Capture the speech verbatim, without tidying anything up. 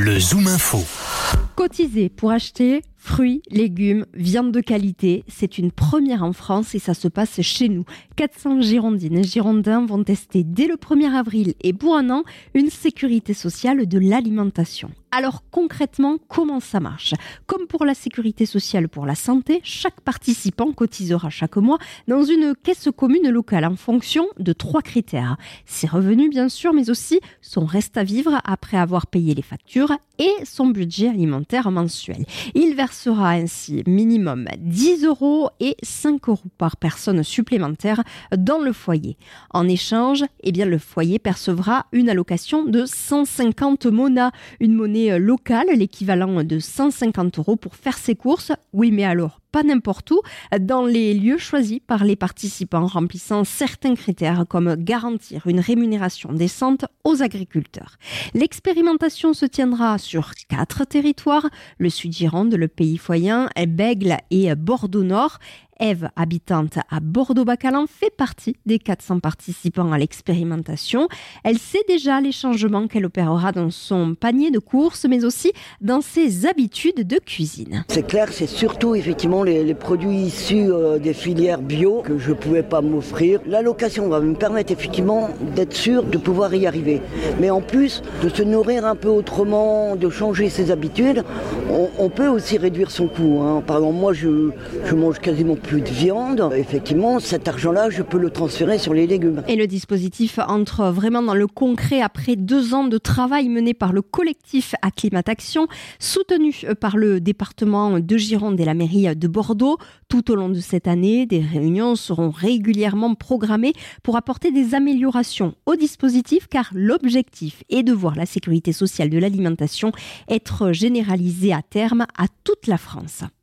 Le Zoom Info. Cotiser pour acheter fruits, légumes, viande de qualité, c'est une première en France et ça se passe chez nous. quatre cents Girondines et Girondins vont tester dès le premier avril et pour un an une sécurité sociale de l'alimentation. Alors concrètement, comment ça marche ? Comme pour la sécurité sociale pour la santé, chaque participant cotisera chaque mois dans une caisse commune locale en fonction de trois critères. Ses revenus bien sûr, mais aussi son reste à vivre après avoir payé les factures et son budget alimentaire mensuel. Il versera ainsi minimum dix euros et cinq euros par personne supplémentaire dans le foyer. En échange, eh bien, le foyer percevra une allocation de cent cinquante mona, une monnaie locale, l'équivalent de cent cinquante euros pour faire ses courses. Oui, mais alors, pas n'importe où, dans les lieux choisis par les participants remplissant certains critères comme garantir une rémunération décente aux agriculteurs. L'expérimentation se tiendra sur quatre territoires, le Sud-Gironde, le Pays Foyen, Bègles et Bordeaux-Nord. Ève, habitante à Bordeaux-Bacalan, fait partie des quatre cents participants à l'expérimentation. Elle sait déjà les changements qu'elle opérera dans son panier de courses, mais aussi dans ses habitudes de cuisine. C'est clair, c'est surtout effectivement les, les produits issus euh, des filières bio que je ne pouvais pas m'offrir. L'allocation va me permettre effectivement d'être sûr de pouvoir y arriver. Mais en plus de se nourrir un peu autrement, de changer ses habitudes, on, on peut aussi réduire son coût. Hein. Par exemple, moi je, je mange quasiment plus de viande, effectivement, cet argent-là, je peux le transférer sur les légumes. Et le dispositif entre vraiment dans le concret après deux ans de travail mené par le collectif Acclimataction, soutenu par le département de Gironde et la mairie de Bordeaux. Tout au long de cette année, des réunions seront régulièrement programmées pour apporter des améliorations au dispositif, car l'objectif est de voir la sécurité sociale de l'alimentation être généralisée à terme à toute la France.